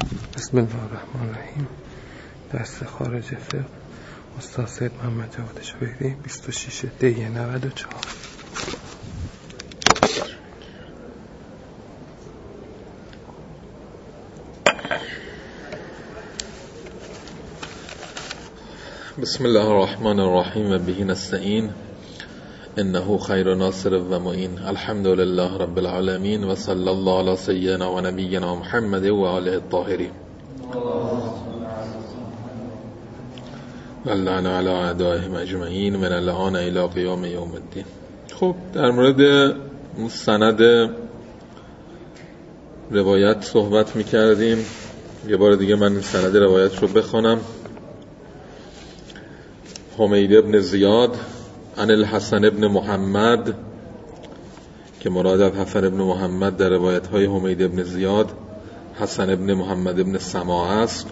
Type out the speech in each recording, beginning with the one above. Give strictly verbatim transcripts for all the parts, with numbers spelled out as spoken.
بسم الله الرحمن الرحیم. درس خارج فقه استاد سید محمد جواد شبیهی بیست و شش دی نود و چهار. بسم الله الرحمن الرحیم و به نستعین انه خیر ناصر و معین. الحمد لله رب العالمین و صلی الله علی سیدنا و نبینا محمد و آله الطاهرین و اللعن علی اعدائهم اجمعین من الان الی قیام یوم الدین. خب در مورد سند روایت صحبت میکردیم. یه بار دیگه من این سند روایت رو بخونم. حمید ابن زیاد عن الحسن ابن محمد، که مراد از حسن ابن محمد در روایت های حمید ابن زیاد حسن ابن محمد ابن سماع است.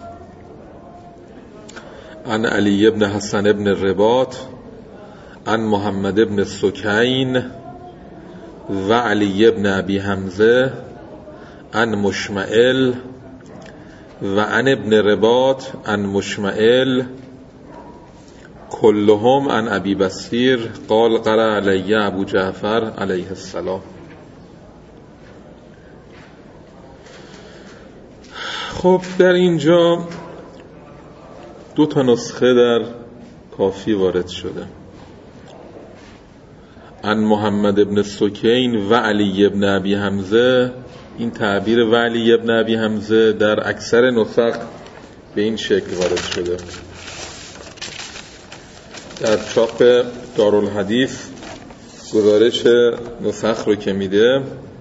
عن علی ابن حسن ابن رباط عن محمد ابن سکین و علی ابن ابی حمزه عن مشمعل و عن ابن رباط عن مشمعل کلهم عن ابی بصیر قال قرأ علی ابو جعفر علیه السلام. خب در اینجا دو تا نسخه در کافی وارد شده. عن محمد ابن سکین و علی ابن ابی حمزه. این تعبیر و علی ابن ابی حمزه در اکثر نسخ به این شکل وارد شده. در چاپ دارالحدیث گزارش نسخ رو که میده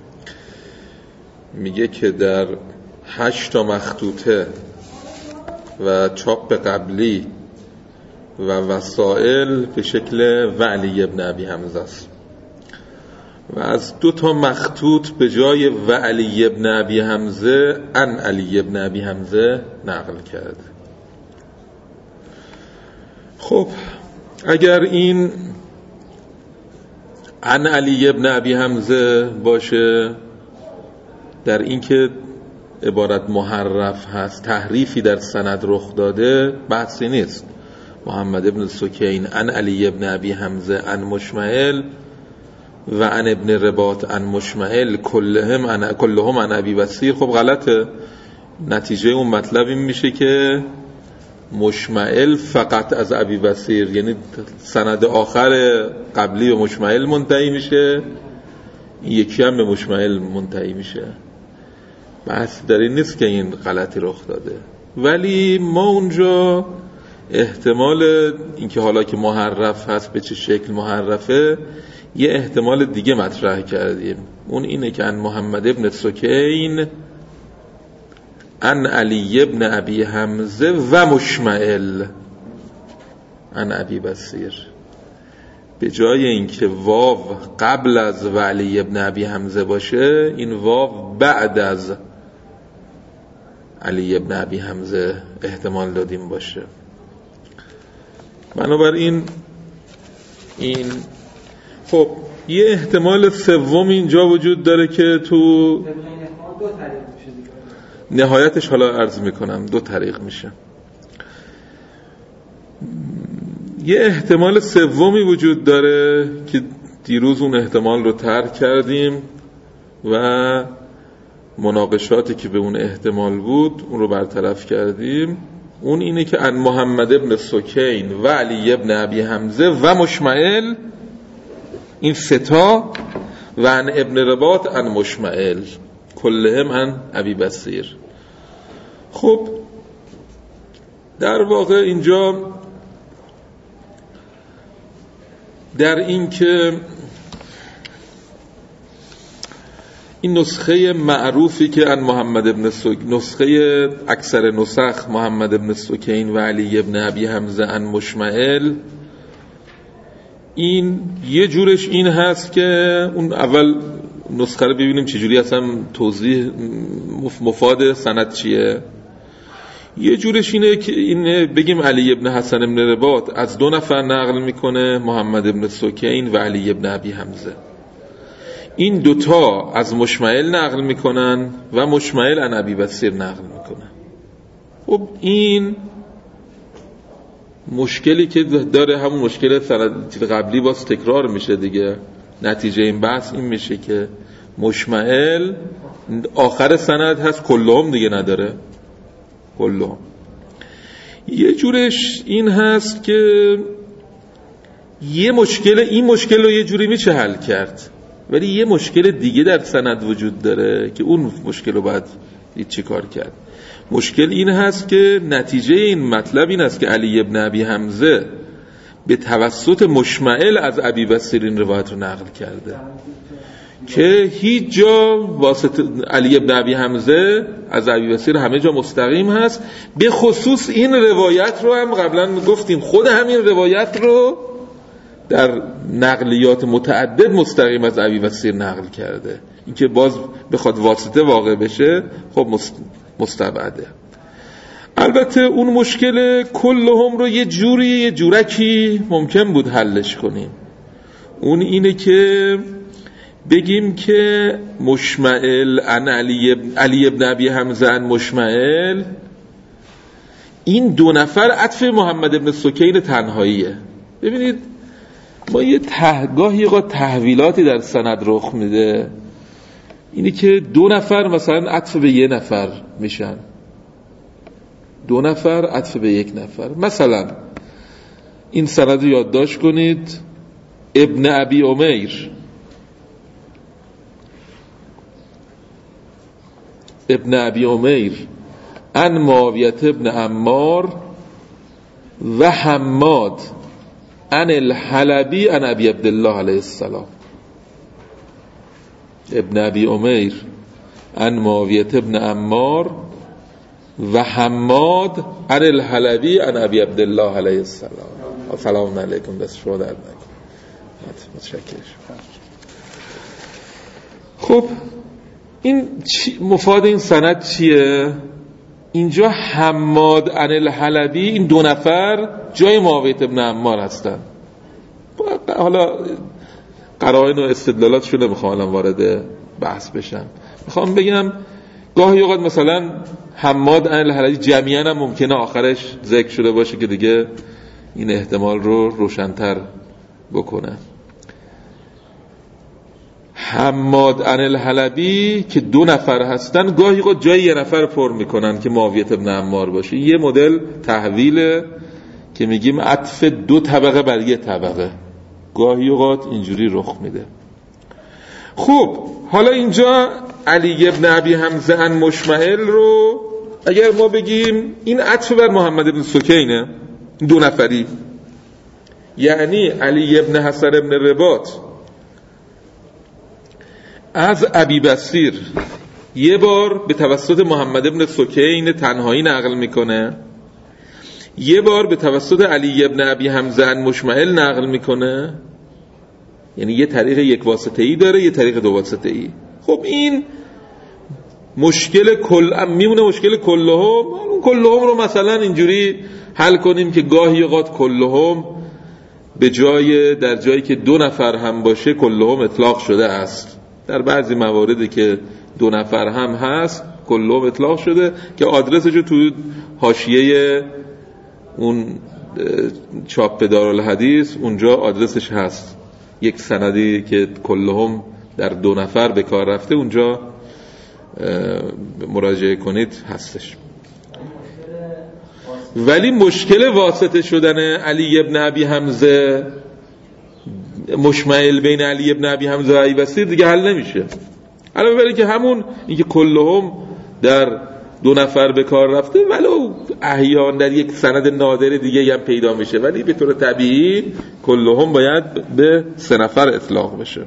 میگه که در هشت تا مخطوطه و چاپ قبلی و وسائل به شکل و علی ابن ابی حمزه است و از دو تا مخطوط به جای و علی ابن ابی حمزه عن علی ابن ابی حمزه نقل کرده. خب اگر این عن علی ابن ابی حمزه باشه، در این که عبارت محرف هست، تحریفی در سند رخ داده، بحثی نیست. محمد ابن سکین عن علی ابن ابی حمزه عن مشمعل و عن ابن رباط عن مشمعل کلهم عن کلهم عن ابی بصیر. خب غلطه. نتیجه اون مطلب این میشه که مشمعل فقط از ابی بصیر، یعنی سند آخر قبلی به مشمعل منتهی میشه، این یکی هم به مشمعل منتهی میشه. بحث در این نیست که این غلطی رخ داده، ولی ما اونجا احتمال اینکه حالا که محرف هست به چه شکل محرفه، یه احتمال دیگه مطرح کردیم. اون اینه که ان محمد ابن سکین ان علی ابن ابی حمزه و مشمعل ان ابی بصیر، به جای اینکه واو قبل از و علی ابن ابی حمزه باشه، این واو بعد از علی ابن ابی حمزه احتمال دادیم باشه. بنابراین این خب یه احتمال سوم اینجا وجود داره که تو نهایتش حالا عرض میکنم دو طریق میشه. یه احتمال سومی وجود داره که دیروز اون احتمال رو ترک کردیم و مناقشاتی که به اون احتمال بود اون رو برطرف کردیم. اون اینه که ان محمد ابن سکین و علی ابن ابی حمزه و مشمعل، این ستا، و ان ابن رباط ان مشمعل کلهم ان ابی بصیر. خب در واقع اینجا در این که این نسخه معروفی که ان محمد ابن سک... نسخه اکثر نسخ محمد ابن سکین و علی ابن ابی حمزه ان مشمعل، این یه جورش این هست که اون اول نسخه رو ببینیم چجوری اصلا توضیح مفاد سند چیه. یه جورش اینه که اینه بگیم علی ابن حسن ابن رباط از دو نفر نقل میکنه، محمد ابن سکین و علی ابن ابی حمزه. این دوتا از مشمعل نقل میکنن و مشمعل عن ابی بصیر نقل میکنن. خب این مشکلی که داره همون مشکل سند قبلی باز تکرار میشه دیگه. نتیجه این بحث این میشه که مشمعل آخر سند هست، کلهم دیگه نداره. کلهم یه جورش این هست که یه مشکل، این مشکل رو یه جوری میشه حل کرد، ولی یه مشکل دیگه در سند وجود داره که اون مشکل رو باید چی کار کرد. مشکل این هست که نتیجه این مطلب این است که علی ابن ابی حمزه به توسط مشمعل از ابی بصیر این روایت رو نقل کرده که هیچ جا واسطه علی ابن ابی حمزه از ابی بصیر همه جا مستقیم هست. به خصوص این روایت رو هم قبلا گفتیم خود همین روایت رو در نقلیات متعدد مستقیم از ابی بصیر نقل کرده. این که باز بخواد واسطه واقع بشه خب مستبعده. البته اون مشکل کلهم رو یه جوری یه جورکی ممکن بود حلش کنیم. اون اینه که بگیم که مشمعل ان علی ابن, علی ابن ابی حمزه ان مشمعل، این دو نفر عطف محمد ابن سکین تنهاییه. ببینید ما یه تهگاهی قا تحویلاتی در سند رخ میده، اینی که دو نفر مثلا عطف به یه نفر میشن، دو نفر عطف به یک نفر. مثلا این سند رو یادداشت کنید: ابن ابی امیر ابن ابی امیر ان معاویه ابن عمار و حماد ان الحلبی ان ابی عبدالله علیه السلام. ابن ابی امیر ان معاویه ابن عمار و حماد ان الحلبی ان ابی عبدالله علیه السلام. سلام علیکم. دست شما درد نکنه. متشکرم. خب این مفاد این سند چیه؟ اینجا حماد ان الحلبی، این دو نفر جای معاویه ابن عمار هستن. حالا قرائن و استدلالاتشون نمیخوام الان وارد بحث بشم. میخوام بگم گاهی اوقات مثلا حماد ان الحلبی جمعیاً هم ممکنه آخرش ذکر شده باشه که دیگه این احتمال رو روشن‌تر بکنه. حماد ان الحلبی که دو نفر هستن گاهی اوقات جای یه نفر پر میکنن که معاویه ابن عمار باشه. یه مدل تحویله که میگیم عطف دو طبقه بر یه طبقه، گاهی اوقات اینجوری رخ میده. خب حالا اینجا علی ابن ابی حمزه ان مشمعل رو اگر ما بگیم این عطف بر محمد ابن سکینه، دو نفری، یعنی علی ابن حسن ابن رباط از ابی بصیر یه بار به توسط محمد ابن سکین تنهایی نقل میکنه، یه بار به توسط علی ابن ابی حمزه ان مشمعل نقل میکنه، یعنی یه طریق یک واسطه ای داره، یه طریق دو واسطه ای. خب این مشکل کل میمونه مشکل کلهم. اون کلهم رو مثلا اینجوری حل کنیم که گاهی اوقات کلهم به جای در جایی که دو نفر هم باشه کلهم اطلاق شده است. در بعضی مواردی که دو نفر هم هست کلهم اطلاق شده که آدرسش رو تو حاشیه اون چاپ دارالحدیث اونجا آدرسش هست. یک سندی که کلهم در دو نفر به کار رفته اونجا مراجعه کنید هستش. ولی مشکل واسطه شدن علی ابن ابی حمزه مشمعل بین علی ابن ابی حمزه و ابی بصیر دیگه حل نمیشه. علاوه بر اینکه همون اینکه کلهم در دو نفر به کار رفته ولو احیان در یک سند نادر دیگه هم پیدا میشه، ولی به طور طبیعی کلهم باید به سه نفر اطلاق بشه.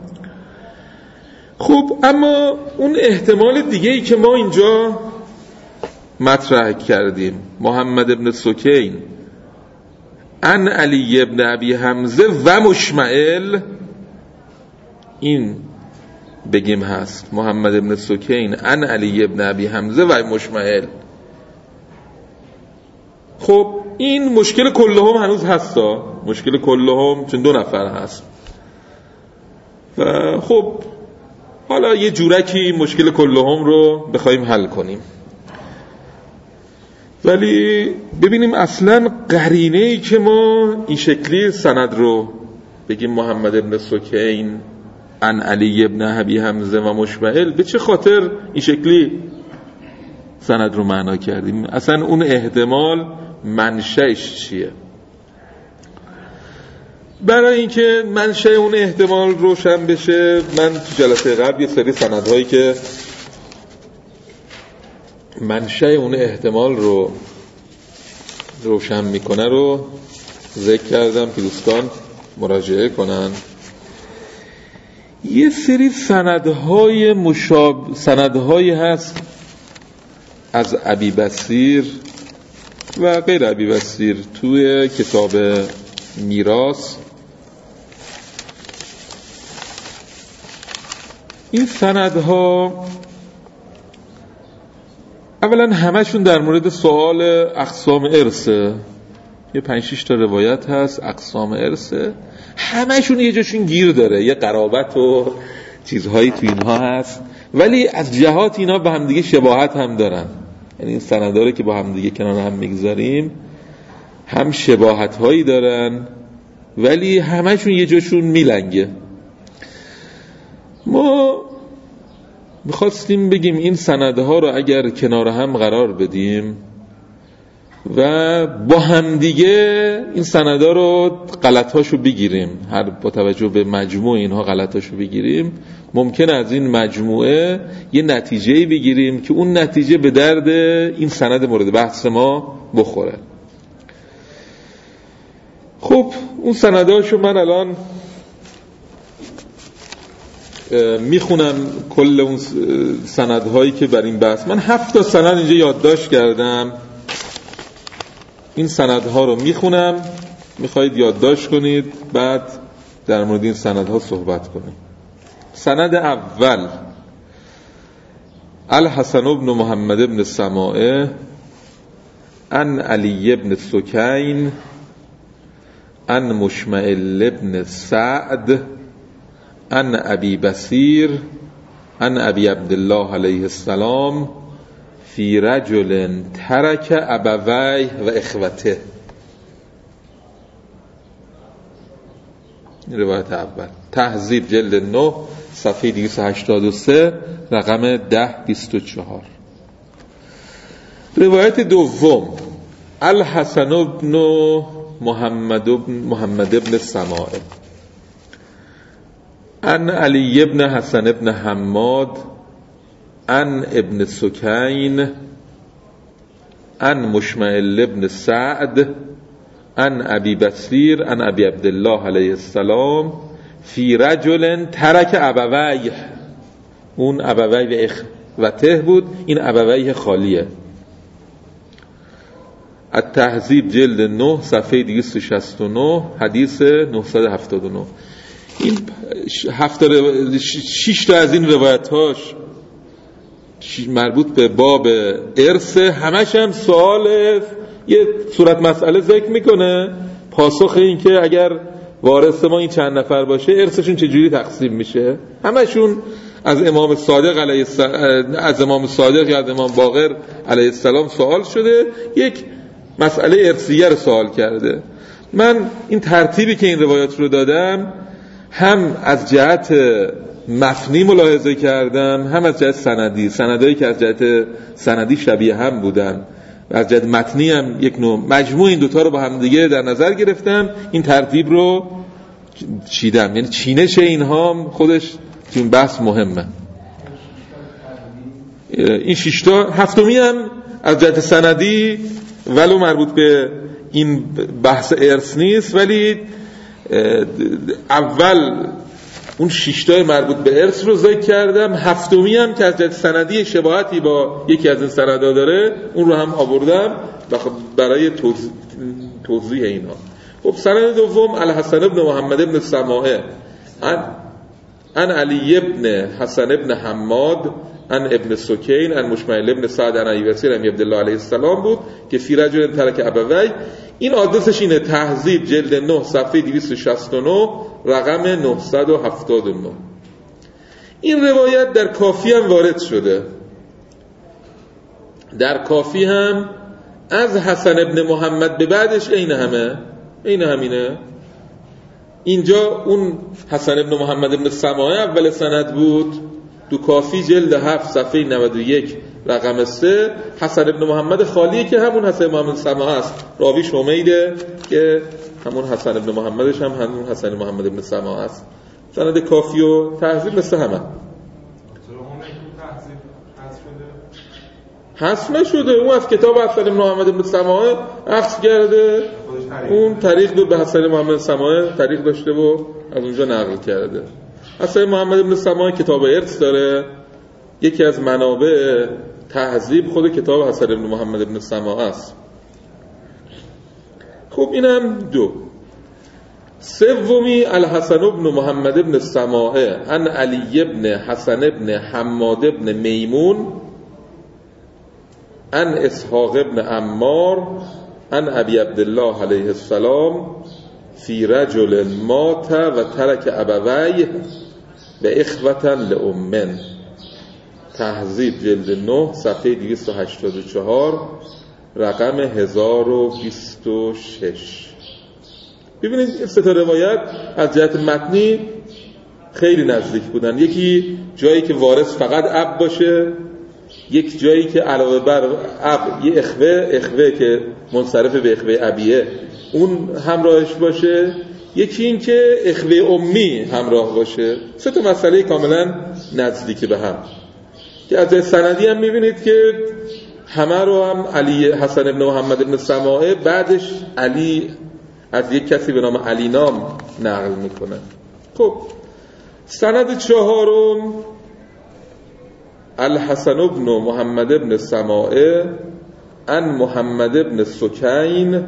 خب اما اون احتمال دیگه ای که ما اینجا مطرح کردیم، محمد ابن سکین ان علی ابن ابی حمزه و مشمعل، این بگیم هست محمد ابن سکین ان علی ابن ابی حمزه و مشمعل. خب این مشکل کلهم هنوز هستا، مشکل کلهم چون دو نفر هست و خب حالا یه جورکی مشکل کلهم رو بخوایم حل کنیم. ولی ببینیم اصلا قرینه‌ای که ما این شکلی سند رو بگیم محمد ابن سکین عن علی ابن ابی حمزه و مشمعل، به چه خاطر این شکلی سند رو معنا کردیم؟ اصلا اون احتمال منشأش چیه؟ برای اینکه منشأ اون احتمال روشن بشه، من تو جلسه قبل یه سری سندهایی که منشأ اون احتمال رو روشن میکنه رو ذکر کردم که دوستان مراجعه کنن. یه سری سندهای مشاب سندهایی هست از ابی بصیر و غیر ابی بصیر توی کتاب میراث. این سندها اولا همشون در مورد سوال اقسام ارثه، یه پنج شش تا روایت هست اقسام ارثه، همشون یه جاشون گیر داره، یه قرابت و چیزهایی تو اینها هست، ولی از جهات اینا به هم دیگه شباهت هم دارن. یعنی این سندها رو که با هم دیگه کنار هم میگذاریم هم شباهت هایی دارن ولی همشون یه جاشون میلنگه. ما میخواستیم بگیم این سندها رو اگر کنار هم قرار بدیم و با هم دیگه این سندها رو غلطهاشو بگیریم، هر با توجه به مجموع اینها غلطهاشو بگیریم، ممکنه از این مجموعه یه نتیجه‌ای بگیریم که اون نتیجه به درد این سند مورد بحث ما بخوره. خب اون سندهاشو من الان میخونم، کل اون سندهایی که بر این بحث، من هفت تا سند اینجا یادداشت کردم، این سندها رو میخونم، میخواید یادداشت کنید بعد در مورد این سندها صحبت کنیم. سند اول الحسن بن محمد بن سماعه عن علی بن سکین عن مشمعل بن سعد عن ابی بصیر عن ابی عبدالله علیه السلام فی رجل ترک ابویه و اخوته. روایت اول تهذیب جلد نه صفحه دویست و هشتاد و سه رقم ده بیست و چهار. روایت دوم الحسن بن محمد بن محمد بن سماعه عن علی بن حسن بن حماد عن ابن سکین عن مشمعل بن سعد عن ابی بصیر عن ابی عبدالله علیه السلام فی رجل ترک ابویه. اون ابویه و اخوته بود، این ابویه خالیه. التهذیب جلد نه صفحه دویست و شصت و نه حدیث نهصد و هفتاد و نه. این هفت شش تا از این روایت‌هاش مربوط به باب ارث، همش هم سوال یه صورت مسئله ذکر میکنه، پاسخ این که اگر وارث ما این چند نفر باشه ارثشون چجوری تقسیم میشه. همشون از امام صادق علیه السلام از امام صادق یا از امام باقر علیه السلام سوال شده، یک مسئله ارثیه رو سوال کرده. من این ترتیبی که این روایات رو دادم هم از جهت مفنی ملاحظه کردم هم از جهت سندی، سندایی که از جهت سندی شبیه هم بودن و از جهت متنی هم یک نوع، مجموع این دوتا رو با هم دیگه در نظر گرفتم، این ترتیب رو چیدم. یعنی چینش اینها خودش تو این بحث مهمه. این شیشتا هفتمی هم از جهت سندی ولو مربوط به این بحث ارث نیست، ولی اول اون شیشتای مربوط به ارث رو ذکر کردم، هفتمی هم که از جهت سندی شباهتی با یکی از این سندها داره اون رو هم آوردم برای توضیح, توضیح اینا. خب سند دوم الحسن بن محمد بن سماعه عن عن علی بن حسن بن حماد عن ابن سکین عن مشمعل بن سعد عن ابی بصیر عن عبدالله علیه السلام بود که فی رجل ترک ابویه. این آدرسش اینه، تهذیب جلد نه صفحه دویست و شصت و نه رقم نهصد و هفتاد و نه. این روایت در کافی هم وارد شده. در کافی هم از حسن ابن محمد به بعدش این همه این همینه. اینجا اون حسن ابن محمد ابن سماعه اول سند بود، دو کافی جلد هفت صفحه نود و یک رقم سه. حسن ابن محمد خالیه که همون حسن محمد سماعه است، راویش حمیده که همون حسن ابن محمدش هم همون حسن محمد ابن سماعه است. سند کافی و تهذیب مثل همه حذف نشده، اون از کتاب حسن ابن محمد ابن سماعه حذف کرده، اون طریق بود به حسن محمد سماعه طریق داشته و از اونجا نقل کرده. حسن محمد ابن سماعه کتاب ارث داره، یکی از منابع تهذیب خود کتاب حسن ابن محمد ابن سماعه است. خب اینم دو. سومی الحسن ابن محمد ابن سماعه عن علی ابن حسن ابن حماد ابن میمون عن اسحاق ابن عمار عن ابی عبدالله علیه السلام فی رجل مات و ترک ابویه و اخوة لأمن. تهذیب جلد نه صفحه دویست و هشتاد و چهار رقم هزار و بیست و شش. ببینید این سه تا روایت از جهت متنی خیلی نزدیک بودن. یکی جایی که وارث فقط اب باشه، یک جایی که علاوه بر اب یه اخوه اخوه که منصرف به اخوه ابیه اون همراهش باشه، یکی این که اخوه امی همراه باشه. سه تا مسئله کاملا نزدیک به هم که از سندی هم میبینید که همه رو هم علی حسن ابن محمد ابن سماعه بعدش علی از یک کسی به نام علی نام نقل میکنه. خب سند چهارم الحسن ابن محمد ابن سماعه عن محمد ابن سکین.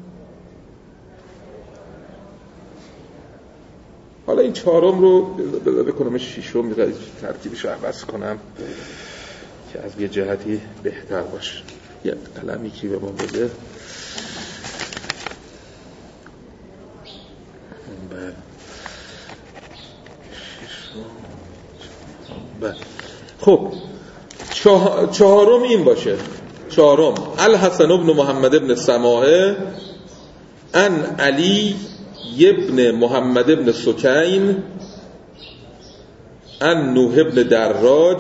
حالا این چهارم رو بکنم شیشم ترتیبش رو عوض کنم که از یه جهتی بهتر باشه. یه قلمی که به ما بده. خب چهارم این باشه. چهارم الحسن ابن محمد ابن سماعه ان علی ابن محمد ابن سکین ان نوح ابن دراج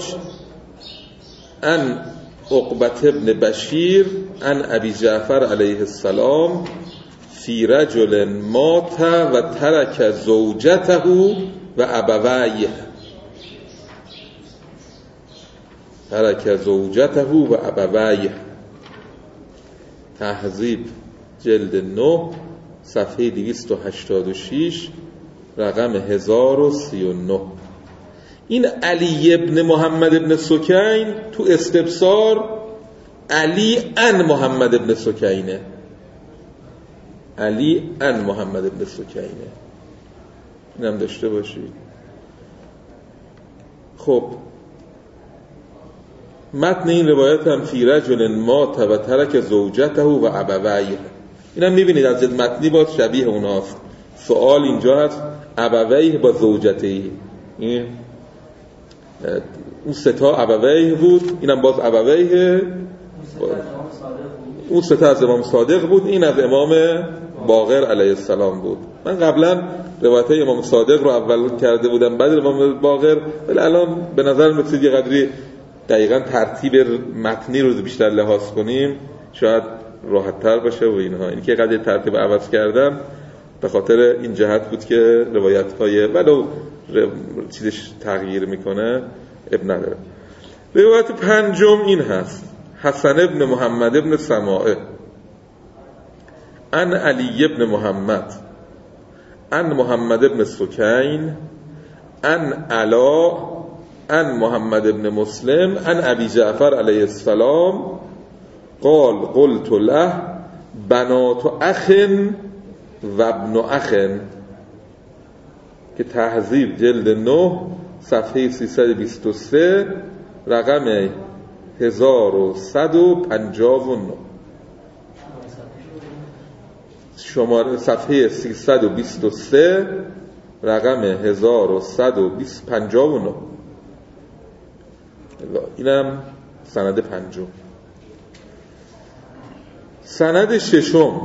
ان عقبة ابن بشیر ان ابی جعفر علیه السلام فی رجل مات و ترک زوجته و ابویه. ترک زوجته و ابویه. تهذیب جلد نه صفحه دویست و هشتاد و شش رقم هزار و سی و نه. این علی ابن محمد ابن سکین تو استبصار علی ان محمد ابن سکینه، علی ان محمد ابن سکینه، اینم داشته باشید. خب متن این روایت هم فی رجل مات و ترک زوجته و ابویه. اینم میبینید از متنی باز شبیه اوناست. سوال اینجا هست ابویه با زوجته، این اون ستا ابویه بود، اینم باز ابویه. اون ستا از امام صادق بود، این از امام باقر علیه السلام بود. من قبلا روایت امام صادق رو اول کرده بودم بعد امام باقر، ولی الان به نظر میاد یه قدری دقیقاً ترتیب متنی رو بیشتر لحاظ کنیم شاید راحت تر باشه و اینها. این که قدری ترتیب عوض کردم به خاطر این جهت بود که روایت های ولو چیزش تغییر میکنه اب نداره. روایت پنجم این هست حسن ابن محمد ابن سماعه ان علی ابن محمد ان محمد ابن سکین ان علا ان محمد ابن مسلم ان ابی جعفر علیه السلام قال قلت له بنات اخ و ابن اخ، که تهذیب جلد نه صفحه سیصد و بیست و سه رقم هزار و صد و پنجاه و نه. شماره صفحه سیصد و بیست و سه رقم هزار و صد و پنجاه و نه. اینم سند پنجم. سند ششم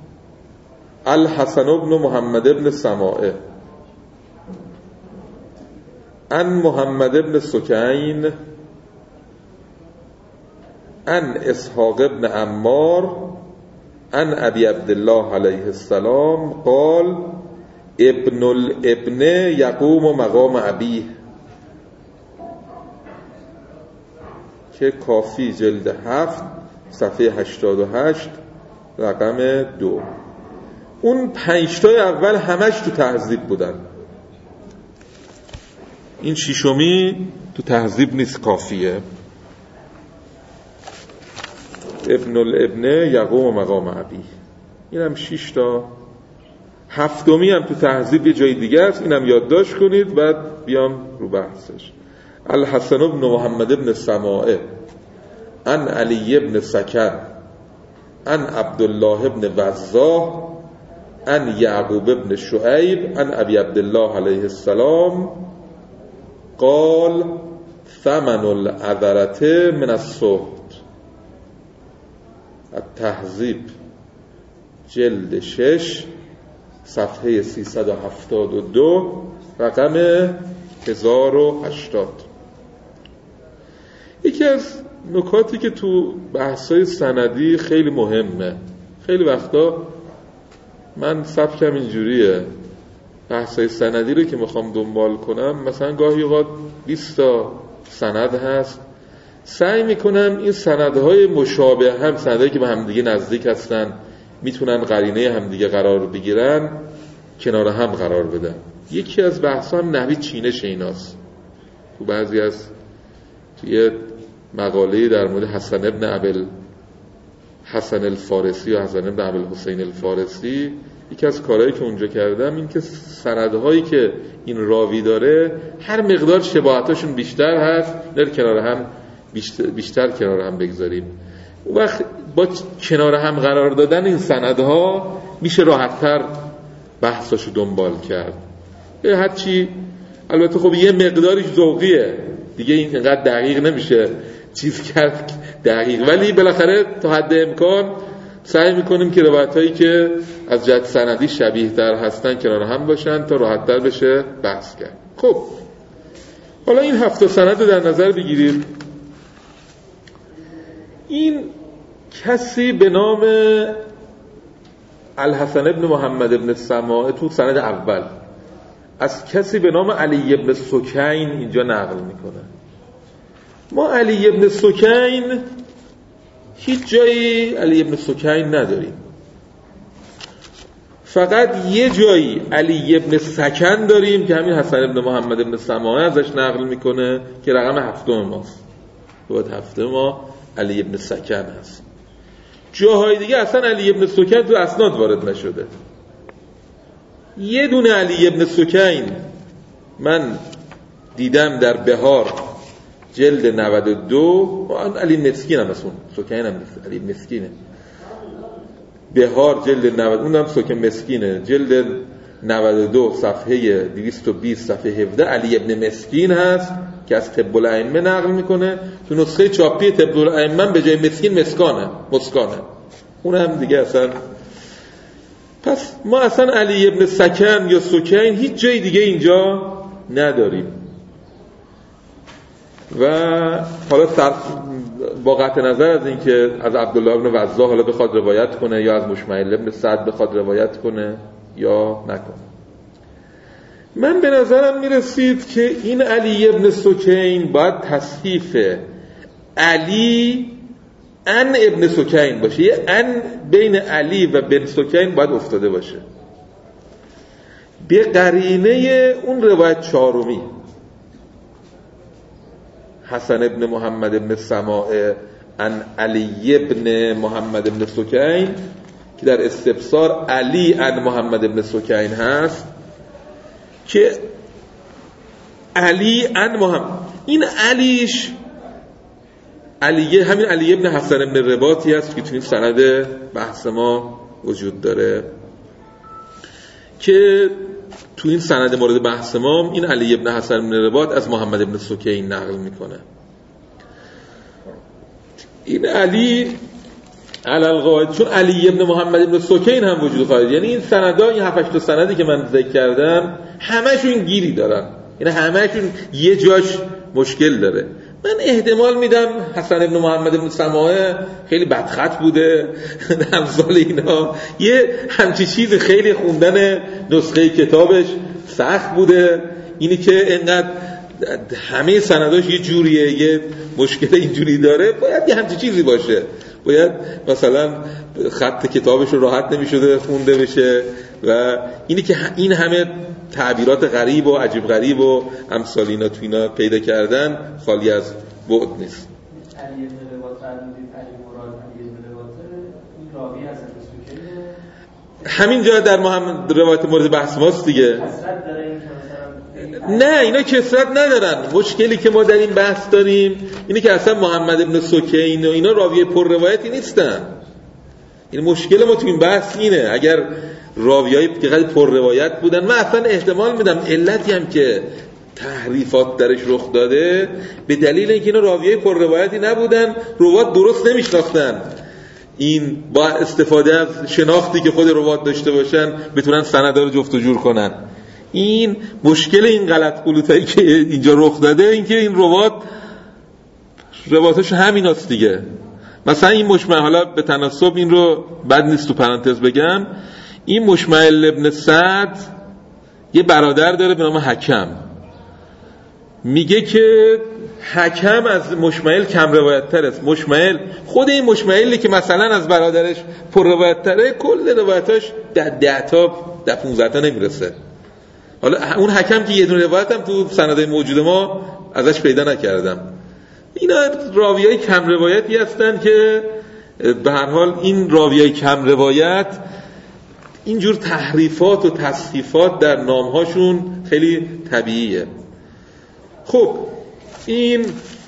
الحسن بن محمد بن سماعه عن محمد بن سکین عن اسحاق بن عمار عن ابی عبدالله علیه السلام قال ابن الابن یقوم مقام ابیه، که کافی جلد هفت صفحه هشتاد و هشت رقم دو. اون پنجتای اول همش تو تهذیب بودن، این شیشمی تو تهذیب نیست، کافیه. ابن الابن یقوم مقام ابی، این هم شیش تا. هفتمی هم تو تهذیب یه جای دیگه است، این هم یادداشت کنید بعد بیام رو بحثش. الحسن بن محمد بن سماعه عن علی بن سکن عن عبدالله بن وضاح عن یعقوب بن شعیب عن ابی عبدالله علیه السلام قال ثمن العذرة من الصحت. التهذیب جلد شش صفحه سیصد و هفتاد و دو رقم هزار و هشتاد. یکی از نکاتی که تو بحث‌های سندی خیلی مهمه، خیلی وقتا من سبکم اینجوریه، بحث‌های سندی رو که میخوام دنبال کنم، مثلا گاهی اوقات بیست تا سند هست، سعی میکنم این سندهای مشابه هم، سندهایی که به همدیگه نزدیک هستن، میتونن قرینه همدیگه قرار بگیرن، کنار هم قرار بدن. یکی از بحث‌ها هم نحوی چینش ایناست. تو بعضی از توی مقاله در مورد حسن ابن ابل حسن الفارسی یا حسن ابن ابل حسین الفارسی، یکی از کارهایی که اونجا کردم این که سندهایی که این راوی داره هر مقدار شباهتاشون بیشتر هست، در کنار هم بیشتر, بیشتر کنار هم بگذاریم. اون وقت با کنار هم قرار دادن این سندها میشه راحت‌تر بحثاشو دنبال کرد. هرچی البته خب یه مقدارش ذوقیه دیگه، این اینقدر دقیق نمیشه چیز کرد دقیق، ولی بالاخره تا حد امکان سعی میکنیم که روایتایی که از جهت سندی شبیه تر هستن کنار هم باشن تا راحت‌تر بشه بحث کرد. خب حالا این هفت سند رو در نظر بگیرید. این کسی به نام الحسن ابن محمد ابن سماعه تو سند اول از کسی به نام علی ابن سکین اینجا نقل میکنه. ما علی ابن سکین هیچ جایی علی ابن سکین نداریم، فقط یه جایی علی ابن سکن داریم که همین حسن ابن محمد ابن سماعه ازش نقل میکنه که رقم هفتم ماست. بعد هفته ما علی ابن سکن هست. جاهای دیگه اصلا علی ابن سکن تو اسناد وارد نشده. یه دونه علی ابن سکین من دیدم در بهار جلد نود و دو، علی مسکین هم اصلا سکین هم نیست، علی مسکینه. بهار جلد نود، اونم سکین مسکینه، جلد نود و دو صفحه دویست و بیست صفحه هفده علی ابن مسکین هست که از طب الائمه نقل میکنه. تو نسخه چاپی طب الائمه به جای مسکین مسکانه مسکانه اون هم دیگه اصلا. پس ما اصلا علی ابن سکن یا سکین هیچ جای دیگه اینجا نداریم. و حالا با قطع نظر از این که از عبدالله ابن وضاح حالا بخواد روایت کنه یا از مشمعیل ابن سعد بخواد روایت کنه یا نکنه، من به نظرم میرسید که این علی ابن سکین باید تصحیف علی ان ابن سکین باشه، یه ان بین علی و بن سکین باید افتاده باشه به قرینه اون روایت چهارمی حسن ابن محمد ابن سماعه ان علی ابن محمد ابن سکین که در استبصار علی ان محمد ابن سکین هست که علی ان محمد، این علیش علیه همین علی ابن حسن ابن رباطی هست که تو این سند بحث ما وجود داره، که تو این سند مورد بحث ما این علی ابن حسن ابن رباط از محمد ابن سکین نقل میکنه. این علی علالقواعد، چون علی ابن محمد ابن سکین هم وجود خواهد، یعنی این سندها، این هفت هشت سندی که من ذکر کردم همشون گیری دارن، یعنی همشون یه جاش مشکل داره. من احتمال میدم حسن ابن محمد ابن سماعه خیلی بدخط بوده امثال اینا، یه همچی چیز خیلی خوندن نسخه کتابش سخت بوده، اینی که اینقدر همه سنداش یه جوریه، یه مشکل اینجوری داره، باید یه همچی چیزی باشه، باید مثلا خط کتابش رو راحت نمیشده خونده بشه و اینی که این همه تعبیرات غریب و عجیب غریب و امثال اینا تو اینا پیدا کردن خالی از بعد نیست. علی بن رباط فرمودید، علی مراد علی بن رباط این راوی از سکینه همین جا در محمد روایت مورد بحث ماست دیگه. کثرت داره این که مثلا نه اینا کثرت ندارن. مشکلی که ما در این بحث داریم اینه که اصلا محمد ابن سکین و اینا راوی پر روایتی نیستن. این مشکل ما تو این بحث اینه، اگر راویای که خیلی پر روایت بودن، من اصلا احتمال میدم علتی هم که تحریفات درش رخ داده به دلیل اینکه اینا راویای پر روایتی نبودن، روات درست نمیشناختن، این با استفاده از شناختی که خود روات داشته باشن بتونن سندها رو جفت و جور کنن. این مشکل این غلط غلوطایی که اینجا رخ داده این که این روات رواتش همیناست دیگه. مثلا این مشمع، حالا به تناسب این رو بد نیست تو پرانتز بگم، این مشمعل ابن سعد یه برادر داره به نام حکم، میگه که حکم از مشمعل کم روایت تر است. مشمعل خود این مشمعلی که مثلا از برادرش پر روایت تره، کل روایتاش در ده تا در پونزده تا نمیرسه. حالا اون حکم که یه دونه روایت هم تو سندهای موجود ما ازش پیدا نکردم. اینا راویای کم روایتی هستن که به هر حال این راویای کم روایت اینجور تحریفات و تصحیفات در نامهاشون خیلی طبیعیه. خب این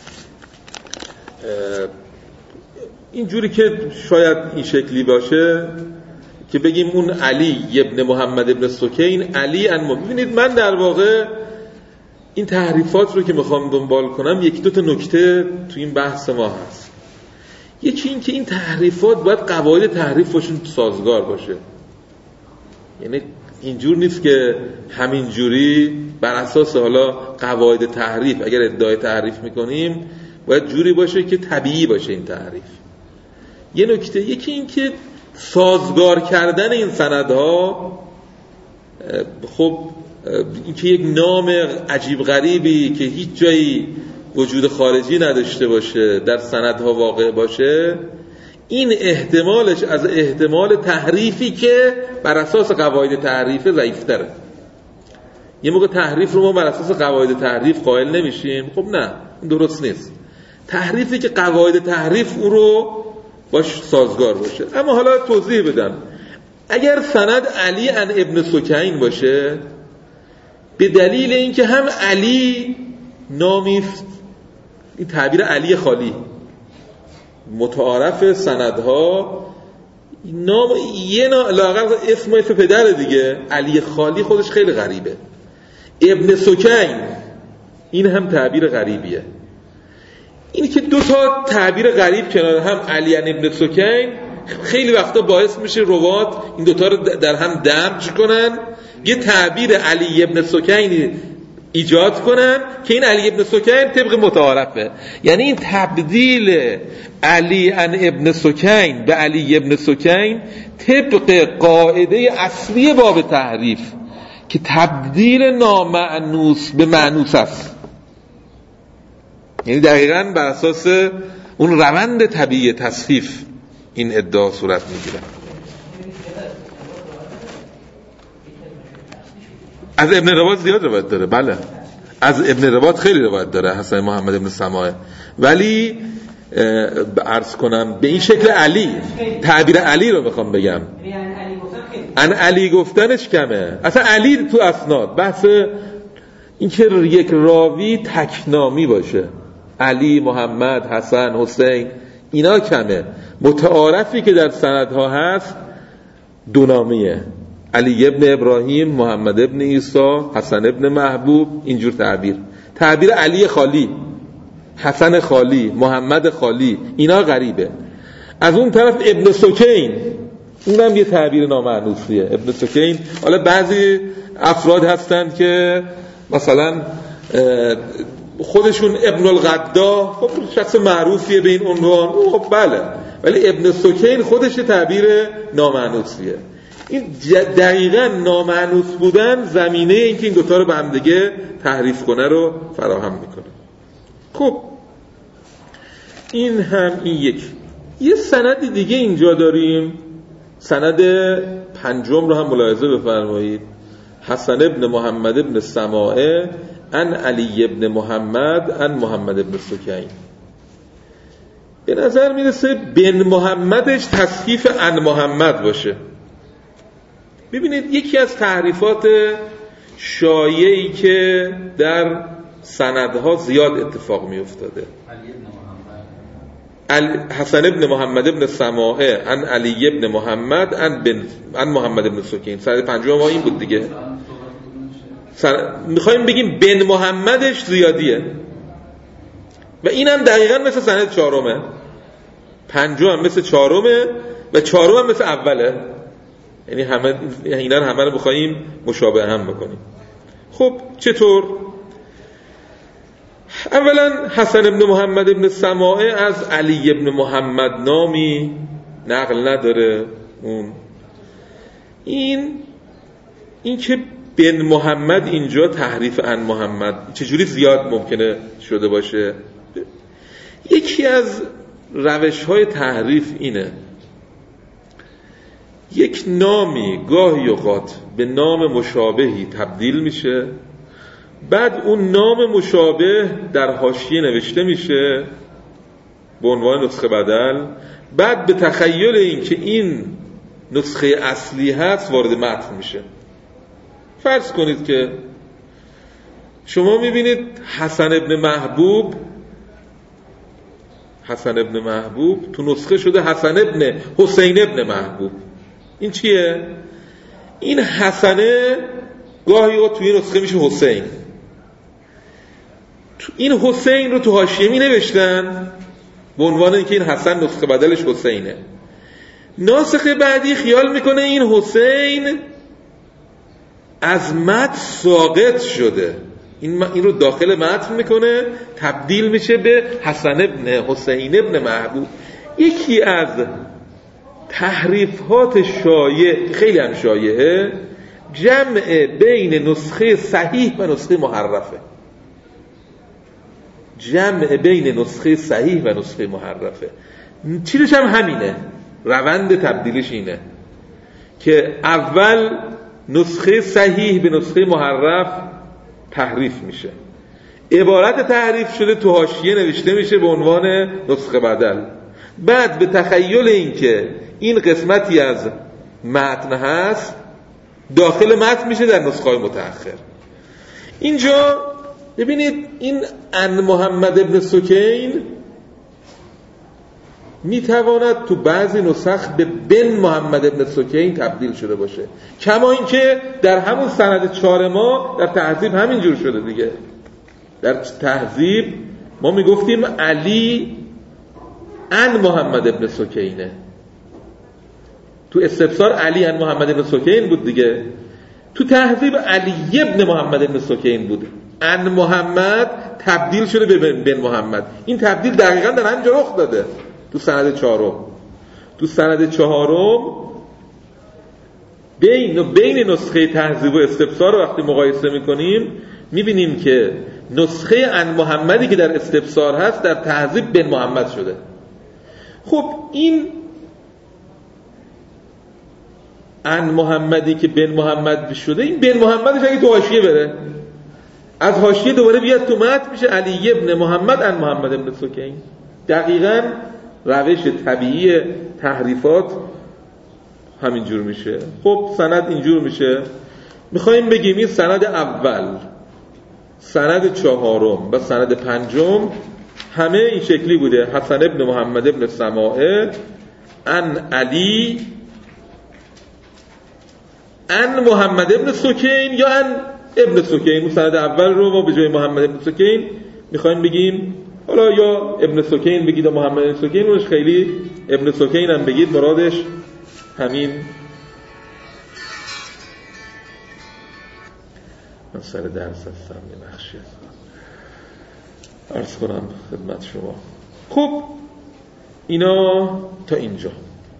اینجوری که شاید این شکلی باشه که بگیم اون علی ابن محمد ابن سکین علی ان، ببینید من در واقع این تحریفات رو که میخوام دنبال کنم یکی دو تا نکته تو این بحث ما هست. یکی این که این تحریفات باید قواعد تحریفشون سازگار باشه، یعنی اینجور نیست که همین جوری بر اساس حالا قواعد تحریف اگر ادعای تحریف میکنیم باید جوری باشه که طبیعی باشه این تحریف. یه نکته، یکی این که سازگار کردن این سندها، خب این که یک نام عجیب غریبی که هیچ جایی وجود خارجی نداشته باشه در سندها واقع باشه، این احتمالش از احتمال تحریفی که بر اساس قواعد تحریف ضعیف‌تره. یه موقع تحریف رو ما بر اساس قواعد تحریف قائل نمیشیم، خب نه این درست نیست. تحریفی که قواعد تحریف او رو باش سازگار باشه. اما حالا توضیح بدم، اگر سند علی ان ابن سکین باشه، به دلیل اینکه هم علی نامیست، این تعبیر علی خالی متعارف سندها، نام یه نا لااقل اسم اسم پدر دیگه، علی خالی خودش خیلی غریبه. ابن سکین این هم تعبیر غریبیه. این که دو تا تعبیر غریب کنار هم، علی ان ابن سکین، خیلی وقتا باعث میشه روات این دوتا رو در هم دمج کنن، یه تعبیر علی ابن سکین ایجاد کنن که این علی ابن سکین طبق متعارفه. یعنی این تبدیل علی ان ابن سکین به علی ابن سکین طبق قاعده اصلی باب تحریف که تبدیل نامعنوس به معنوس است، یعنی دقیقاً بر اساس اون روند طبیعی تصحیف این ادعا صورت میگیره. از ابن رباط زیاد روایت داره، بله از ابن رباط خیلی روایت داره حسن محمد ابن سماعه، ولی عرض کنم به این شکل علی، تعبیر علی رو بخوام بگم، ان علی گفتنش کمه. اصلا علی تو اسناد بحث این که یک راوی تکنامی باشه، علی، محمد، حسن، حسین، اینا کمه. متعارفی که در سندها هست دو نامیه، علی ابن ابراهیم، محمد ابن عیسی، حسن ابن محبوب، اینجور تعبیر. تعبیر علی خالی، حسن خالی، محمد خالی، اینا غریبه. از اون طرف ابن سکین، اونم یه تعبیر نامعنوسیه. ابن سکین، حالا بعضی افراد هستن که مثلا خودشون ابن الغدا، خب شخص معروفیه به این عنوان، خب بله، ولی ابن سکین خودش تعبیر نامعنوسیه. این دقیقاً نامعنوس بودن زمینه این که این دوتا رو به هم دیگه تحریف کنه رو فراهم میکنه. خب این هم این یک. یه سند دیگه اینجا داریم، سند پنجم رو هم ملاحظه بفرمایید. حسن ابن محمد ابن سماعه ان علی ابن محمد ان محمد ابن سکین. به نظر میرسه بن محمدش تصحیف ان محمد باشه. ببینید یکی از تحریفات شایعی که در سندها زیاد اتفاق می افتاده، حسن ابن محمد ابن سماعه ان علی ابن محمد ان بن ان محمد ابن سکین. سند پنجم ما این بود دیگه. میخوایم بگیم بن محمدش زیادیه و اینم دقیقاً مثل سند چهارمه. پنجم هم مثل چهارمه و چهارم هم مثل اوله. یعنی همه اینا همه رو بخوایم مشابه هم بکنیم. خب چطور؟ اولا حسن ابن محمد ابن سماعه از علی ابن محمد نامی نقل نداره. اون این این که بن محمد اینجا تحریف عن محمد چجوری زیاد ممکنه شده باشه؟ یکی از روش‌های تحریف اینه، یک نامی گاهی اوقات به نام مشابهی تبدیل میشه، بعد اون نام مشابه در حاشیه نوشته میشه به عنوان نسخه بدل، بعد به تخیل این که این نسخه اصلی هست وارد متن میشه. فرض کنید که شما میبینید حسن ابن محبوب حسن ابن محبوب تو نسخه شده حسن ابن حسین ابن محبوب. این چیه؟ این حسنه گاهی ها توی نسخه میشه حسین. این حسین رو تو حاشیه می نوشتن به عنوان اینکه این حسن نسخه بدلش حسینه. ناسخ بعدی خیال میکنه این حسین از متن ساقط شده، این این رو داخل متن میکنه، تبدیل میشه به حسن ابن حسین ابن محبوب. یکی از تحریفات شایع، خیلی هم شایعه، جمع بین نسخه صحیح و نسخه محرفه. جمع بین نسخه صحیح و نسخه محرفه. چیزش هم همینه، روند تبدیلش اینه که اول نسخه صحیح به نسخه محرف تحریف میشه، عبارت تحریف شده تو حاشیه نوشته میشه به عنوان نسخه بدل، بعد به تخیل این که این قسمتی از متن هست داخل متن میشه در نسخه متأخر. اینجا ببینید این ان محمد ابن سکین میتواند تو بعضی نسخ به بن محمد ابن سکین تبدیل شده باشه، کما این که در همون سند چهار ما در تهذیب همینجور شده دیگه. در تهذیب ما میگفتیم علی ان محمد ابن سکینه، تو استفسار علی ان محمد ابن سکین بود دیگه، تو تهذیب علی ابن محمد ابن سکین بود، ان محمد تبدیل شده به بن محمد. این تبدیل دقیقاً در همینجا رخ داده تو سند چهارم. تو سند چهارم بین بین نسخه تهذیب و استفسار رو وقتی مقایسه میکنیم میبینیم که نسخه ان محمدی که در استفسار هست در تهذیب بن محمد شده. خب این ان محمدی که بن محمد شده، این بن محمدش اگه تو حاشیه بره از حاشیه دوباره بیاد تو متن میشه علی ابن محمد ان محمد ابن سکین. دقیقاً روش طبیعی تحریفات همینجور میشه. خب سند اینجور میشه. میخوایم بگیم این سند اول، سند چهارم و سند پنجم همه این شکلی بوده. حسن ابن محمد ابن سماعه ان علی ان محمد ابن سکین یا ان ابن سکین. اون سند اول رو ما به جای محمد ابن سکین میخوایم بگیم حالا یا ابن سکین بگید یا محمد ابن سکین، اونش خیلی ابن سکین هم بگید مرادش همین. من سر درس هستم یه بخشی عرض کنم خدمت شما. خب اینا تا اینجا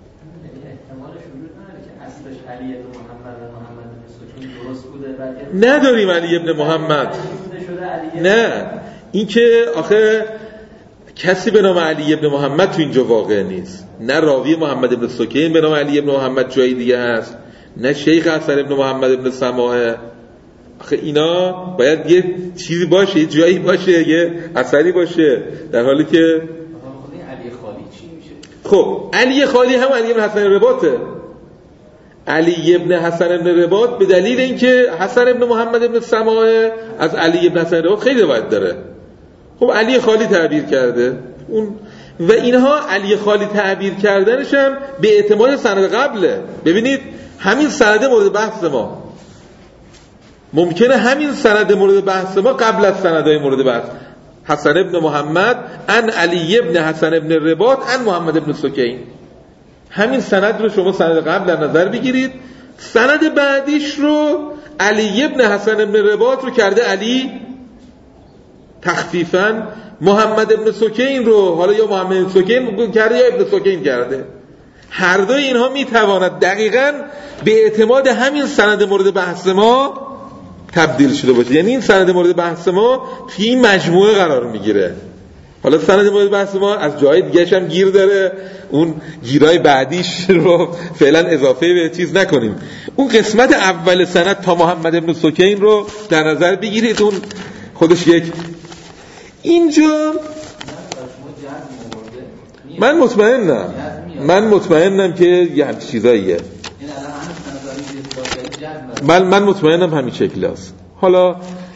نداریم. علی ابن محمد نه، این که آخه کسی به نام علی ابن محمد تو اینجا واقع نیست، نه راوی محمد ابن سکین به نام علی ابن محمد جای دیگه هست، نه شیخ حسن ابن محمد ابن سماعه. آخه اینا باید یه چیزی باشه، یه جایی باشه، یه اثری باشه، در حالی که علی خالی چی میشه؟ خب علی خالی هم علی ابن حسن رباطه. علی ابن حسن ابن رباط به دلیل اینکه حسن ابن محمد ابن سماعه از علی ابن حسن رباط خیلی روایت داره. خب علی خالی تعبیر کرده اون، و اینها علی خالی تعبیر کردنش هم به اعتماد سند قبله. ببینید همین سند مورد بحث ما، ممکنه همین سند مورد بحث ما قبل از سندهای مورد بحث، حسن ابن محمد ان علی ابن حسن ابن رباط ان محمد ابن سکین، همین سند رو شما سند قبل در نظر بگیرید، سند بعدیش رو علی ابن حسن ابن رباط رو کرده علی تخفیفاً، محمد ابن سکین رو حالا یا محمد ابن سکین کرده یا ابن سکین کرده. هر دوی اینها میتواند دقیقاً به اعتماد همین سند مورد بحث ما تبدیل شده باشه. یعنی این سند مورد بحث ما توی این مجموعه قرار میگیره. حالا سند مورد بحث ما از جای دیگه‌ش هم گیر داره، اون گیرای بعدیش رو فعلا اضافه به چیز نکنیم. اون قسمت اول سند تا محمد ابن سکین رو در نظر بگیرید، اون خودش یک اینجا من مطمئنم من مطمئنم که یه همچین چیزاییه، من من مطمئنم همین شکلی هست. حالا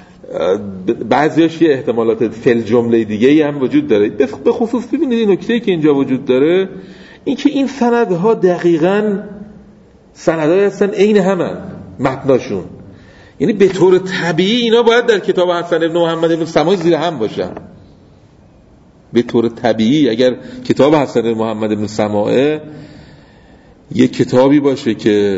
بعضیاش یه احتمالات فل جمله دیگه هم وجود داره. به خصوص ببینید این نکته‌ای که اینجا وجود داره این که این سندها دقیقاً سندهای هستن عین همن متناشون، یعنی به طور طبیعی اینا باید در کتاب حسن ابن محمد ابن سماعه زیر هم باشن. به طور طبیعی اگر کتاب حسن ابن محمد ابن سماعه یک کتابی باشه که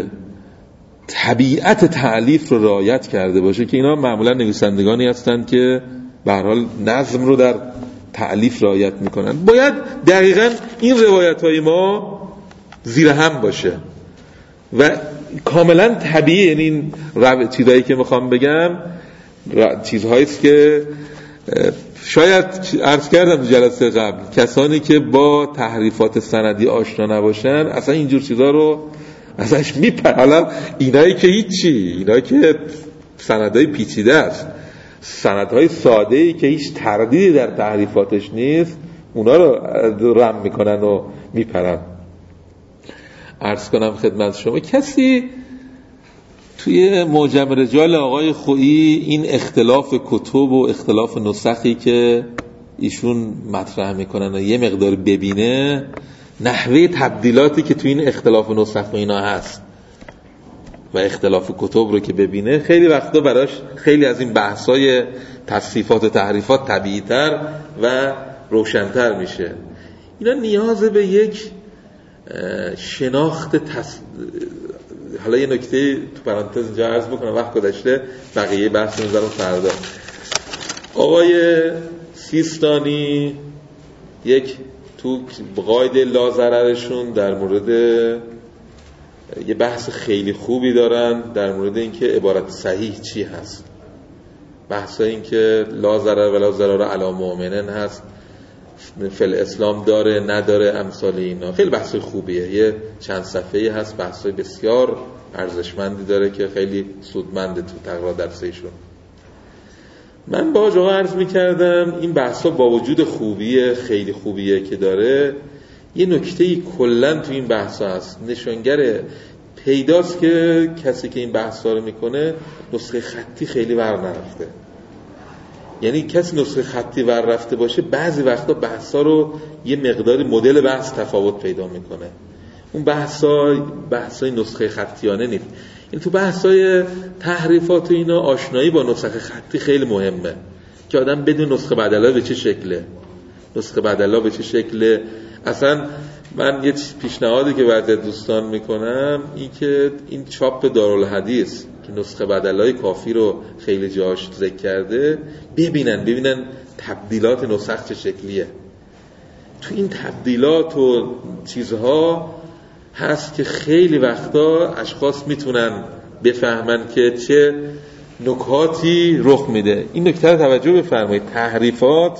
طبیعت تألیف رو رعایت کرده باشه، که اینا معمولا نویسندگانی هستند که به هر حال نظم رو در تألیف رعایت میکنن، باید دقیقاً این روایت های ما زیر هم باشه و کاملا طبیعی. یعنی این رو... چیزهایی که میخوام بگم رو... چیزهاییست که شاید عرض کردم تو جلسه قبل، کسانی که با تحریفات سندی آشنا نباشن اصلا اینجور چیزها رو ازش میپرن. حالا اینایی که هیچی، اینایی که سندهای پیچیده است، سندهای ساده‌ای که هیچ تردیدی در تحریفاتش نیست، اونا رو رم میکنن و میپرن. عرض کنم خدمت شما کسی توی معجم رجال آقای خویی این اختلاف کتب و اختلاف نسخی که ایشون مطرح میکنن و یه مقدار ببینه نحوه تبدیلاتی که توی این اختلاف نسخ و اینا هست و اختلاف کتب رو که ببینه، خیلی وقتا براش خیلی از این بحثای تصحیفات و تحریفات طبیعی‌تر و روشن‌تر میشه. اینا نیاز به یک شناخت تص... حالا یه نکته تو پرانتز اینجا عرض بکنم، وقت گذشته بقیه بحث میذارم فردا. آقای سیستانی یک تو قاید لازررشون در مورد یه بحث خیلی خوبی دارن در مورد اینکه عبارت صحیح چی هست، بحث این که لازرر و لازرر علی مؤمنین هست، فل اسلام داره نداره، امثال اینا. خیلی بحث خوبیه، یه چند صفحه‌ای هست، بحثای بسیار ارزشمندی داره که خیلی سودمنده تو تقرار درسیشون. من با آقا عرض می‌کردم این بحثا با وجود خوبیه، خیلی خوبیه که داره، یه نکته‌ای کلاً تو این بحثا هست نشانگر پیداست که کسی که این بحثا رو میکنه نسخه خطی خیلی ور نرفته. یعنی کسی نسخه خطی ور رفته باشه بعضی وقتا بحثا رو یه مقداری مدل بحث تفاوت پیدا میکنه. اون بحثا بحثای نسخه خطیانه نیست. این تو بحثای تحریفات و اینا آشنایی با نسخه خطی خیلی مهمه که آدم بدون نسخه بدلای به چه شکله. نسخه بدلا به چه شکله. اصلا من یه پیشنهادی که بعضی از دوستان میکنم این که این چاپ دارالحدیث که نسخه بدلای کافی رو خیلی جاش ذکر کرده ببینن ببینن تبدیلات نسخ چه شکلیه. تو این تبدیلات و چیزها هست که خیلی وقتا اشخاص میتونن بفهمن که چه نکاتی رخ میده. این نکته رو توجه بفرمایید، تحریفات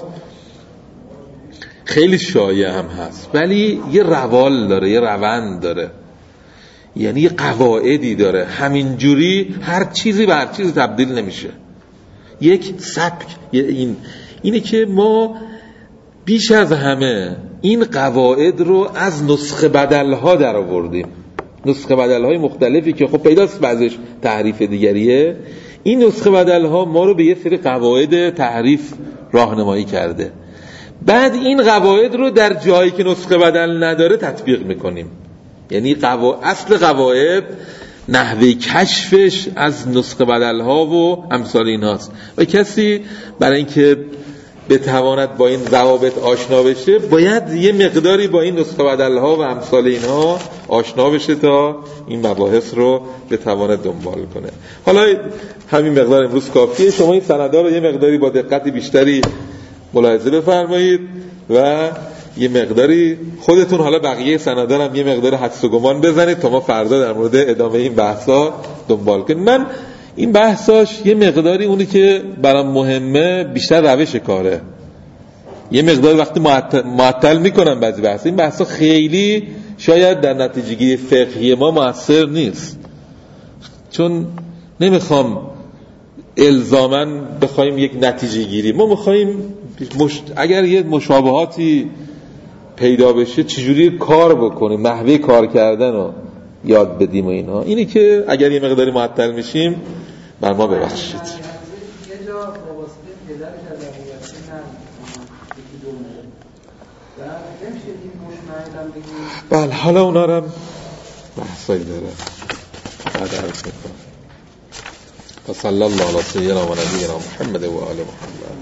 خیلی شایع هم هست ولی یه روال داره، یه روند داره، یعنی یه قواعدی داره. همینجوری هر چیزی به هر چیزی تبدیل نمیشه. یک سبک این اینه که ما بیش از همه این قواعد رو از نسخه بدل‌ها در آوردیم، نسخه بدل‌های مختلفی که خب پیداست بعضیش تحریف دیگریه. این نسخه بدل‌ها ما رو به یه سری قواعد تحریف راهنمایی کرده. بعد این قواعد رو در جایی که نسخه بدل نداره تطبیق میکنیم. یعنی قوا... اصل قواعد نحوه کشفش از نسخه بدل‌ها و امثال ایناست و کسی برای اینکه بتواند با این ضوابط آشنا بشه باید یه مقداری با این نسخه بدل‌ها و امثال اینها آشنا بشه تا این مباحث رو بتواند دنبال کنه. حالا همین مقدار امروز کافیه. شما این سندها رو یه مقداری با دقت بیشتری ملاحظه بفرمایید و یه مقداری خودتون حالا بقیه سندها هم یه مقدار حدس و گمان بزنید تا ما فردا در مورد ادامه این بحثا دنبال کنیم. من این بحثاش یه مقداری اونی که برام مهمه بیشتر روش کاره. یه مقدار وقتی معطل, معطل میکنم بعضی بحثا، این بحثا خیلی شاید در نتیجه گیری فقهی ما مؤثر نیست، چون نمیخوام الزاماً بخوایم یک نتیجه گیری. ما میخوایم مش... اگر یه مشابهاتی پیدا بشه چجوری کار بکنیم، نحوه کار کردن رو یاد بدیم و اینا. اینی که اگر یه مقداری معطل میشیم بر ما ببخشید. یه جا واسطه پدرش از عبویتی نه یکی دومه و نمیشه این مشمعیدم بگیم. بله حالا اونا رو هم بحثایی داره بعد عرض میکنم. و صلی الله علی سیدنا و نبینا محمد و آل محمد.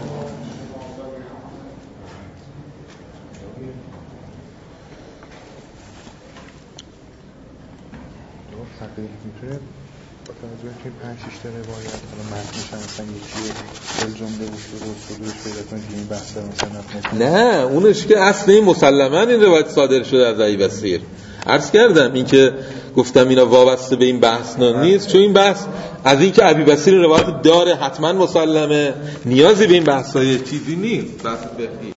میتونه با توجه که پنج شش تا روایت حالا متنش هم مثلا یکی دل جمله بود رو صدورش پیدا کنید که این بحث مثلا نه اونش که اصل این مسلماً این روایت صادر شده از ابی بصیر. عرض کردم این که گفتم اینا وابسته به این بحث نیست، چون این بحث از این که ابی بصیر روایت داره حتما مسلمه، نیازی به این بحث‌های چیزی نیست، بحث فقهی.